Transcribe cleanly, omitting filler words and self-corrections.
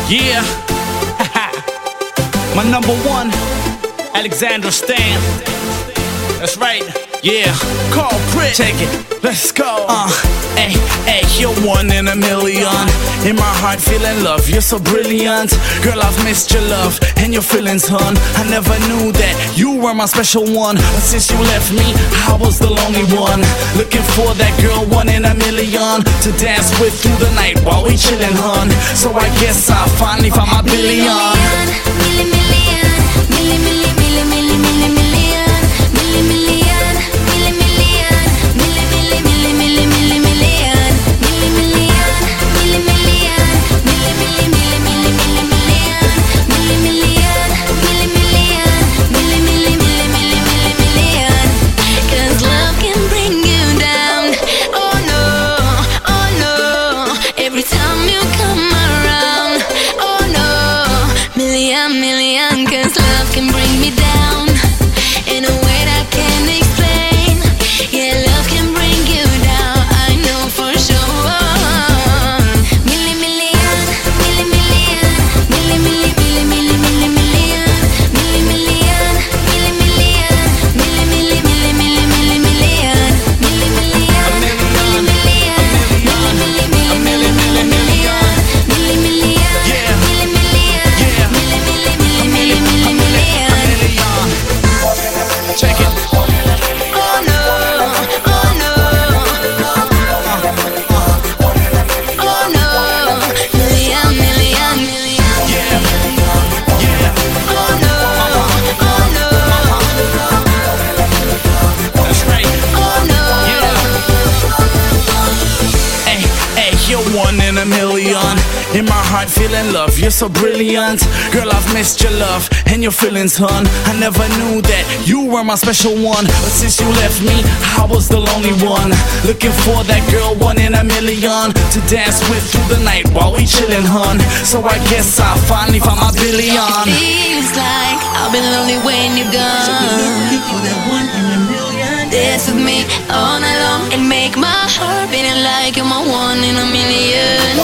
Yeah, my number one, Alexandra Stan. That's right, yeah. Call Crit, take it, let's go. Hey, you're one in a million. In my heart, feeling love, you're so brilliant. Girl, I've missed your love and your feelings, hun. I never knew that you were my special one. But since you left me, I was the lonely one. Looking for that girl, one in a million, to dance with through the night while we chillin', hun. So I guess I finally found my billion. Million, cause love can bring me down in a way that I can't explain. Yeah, love can bring you down, I know for sure. Million, million, million, million, million, million, million, million, million, million, million, million, million, million, million, million, Check it. oh no, oh no, oh no, million, million, million, Yeah, oh no, that's right. oh no, Hey, you're one in a million. In my heart, feeling love, you're so brilliant. Girl, I've missed your love and your feelings, hun. I never knew that you were my special one. But since you left me, I was the lonely one. Looking for that girl, one in a million, to dance with through the night while we chillin', hun. So I guess I finally found my billion. feels like I've been lonely when you're gone. For that one in a million. Dance with me all night long and make my heart beating like you're my one in a million.